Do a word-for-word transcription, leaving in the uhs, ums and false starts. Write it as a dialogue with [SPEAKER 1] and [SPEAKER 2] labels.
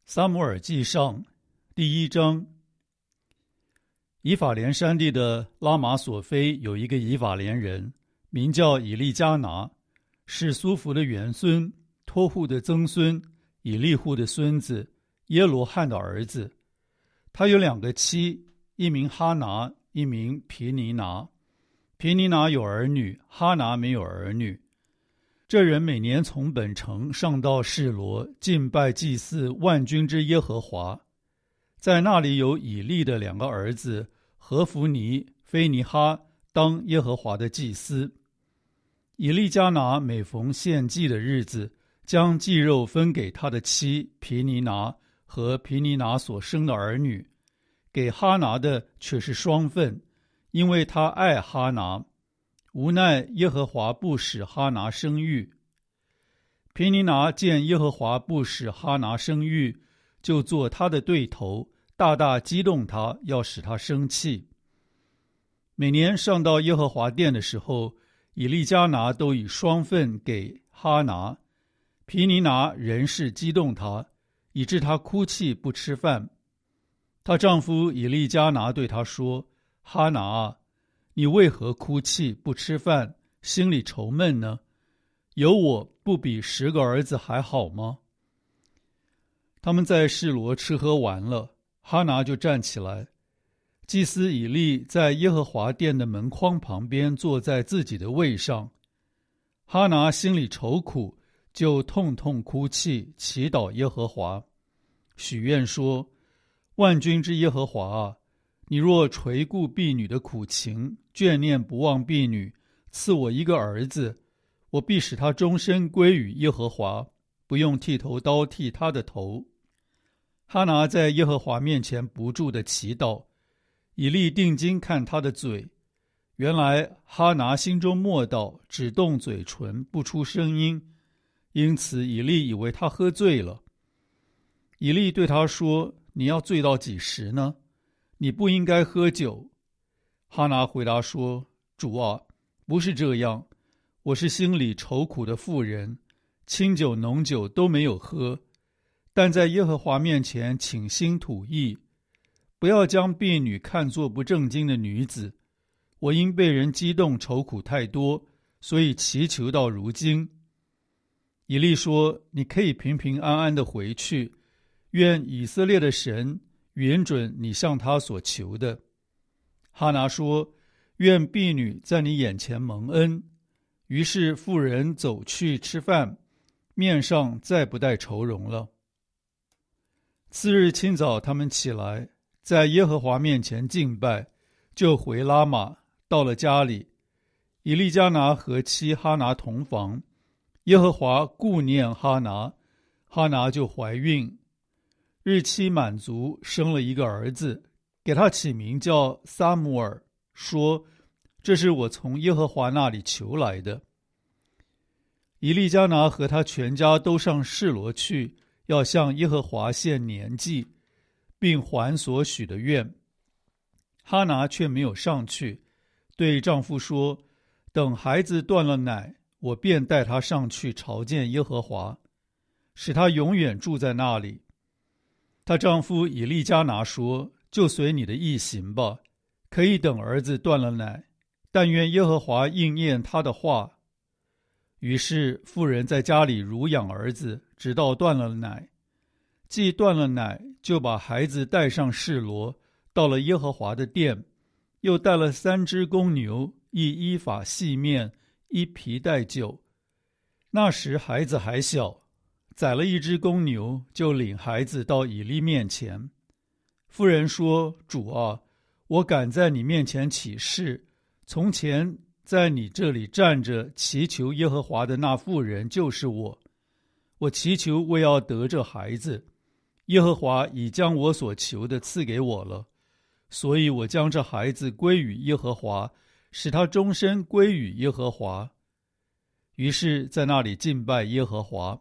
[SPEAKER 1] 撒母耳记上第一章。以法莲山地的拉玛索菲有一个以法莲人，名叫以利加拿，是苏弗的元孙，托户的曾孙，以利户的孙子，耶罗汉的儿子。他有两个妻，一名哈拿，一名皮尼拿。皮尼拿有儿女，哈拿没有儿女。这人每年从本城上到示罗，敬拜祭祀万军之耶和华。在那里有以利的两个儿子何弗尼、菲尼哈当耶和华的祭司。以利加拿每逢献祭的日子，将祭肉分给他的妻皮尼拿和皮尼拿所生的儿女，给哈拿的却是双份，因为他爱哈拿。无奈耶和华不使哈拿生育。皮尼拿见耶和华不使哈拿生育，就做他的对头，大大激动他，要使他生气。每年上到耶和华殿的时候，以利加拿都以双份给哈拿。皮尼拿仍是激动他，以致他哭泣不吃饭。她丈夫以利加拿对她说：哈拿啊，你为何哭泣不吃饭，心里愁闷呢？有我不比十个儿子还好吗？他们在示罗吃喝完了，哈拿就站起来。祭司以利在耶和华殿的门框旁边坐在自己的位上。哈拿心里愁苦，就痛痛哭泣，祈祷耶和华，许愿说：万军之耶和华啊，你若垂顾婢女的苦情，眷念不忘婢女，赐我一个儿子，我必使他终身归于耶和华，不用剃头刀剃他的头。哈拿在耶和华面前不住的祈祷。以利定睛看他的嘴，原来哈拿心中默祷，只动嘴唇，不出声音，因此以利以为他喝醉了。以利对他说：你要醉到几时呢？你不应该喝酒。哈拿回答说：主啊，不是这样，我是心里愁苦的妇人，清酒浓酒都没有喝，但在耶和华面前倾心吐意。不要将婢女看作不正经的女子，我因被人激动愁苦太多，所以祈求到如今。以利说：你可以平平安安的回去，愿以色列的神允准你向他所求的。哈拿说：愿婢女在你眼前蒙恩。于是妇人走去吃饭，面上再不带愁容了。次日清早，他们起来，在耶和华面前敬拜，就回拉玛，到了家里。以利加拿和妻哈拿同房，耶和华顾念哈拿，哈拿就怀孕。日期满足，生了一个儿子，给他起名叫撒母耳，说：这是我从耶和华那里求来的。以利加拿和他全家都上示罗去，要向耶和华献年祭，并还所许的愿。哈拿却没有上去，对丈夫说：等孩子断了奶，我便带他上去朝见耶和华，使他永远住在那里。她丈夫以利加拿说：就随你的意行吧，可以等儿子断了奶，但愿耶和华应验他的话。于是妇人在家里乳养儿子，直到断了奶。既断了奶，就把孩子带上示罗，到了耶和华的殿，又带了三只公牛，一依法细面，一皮带酒。那时孩子还小，宰了一只公牛，就领孩子到以利面前。妇人说：主啊，我敢在你面前起誓，从前在你这里站着祈求耶和华的那妇人就是我。我祈求为要得这孩子，耶和华已将我所求的赐给我了，所以我将这孩子归于耶和华，使他终身归于耶和华。于是在那里敬拜耶和华。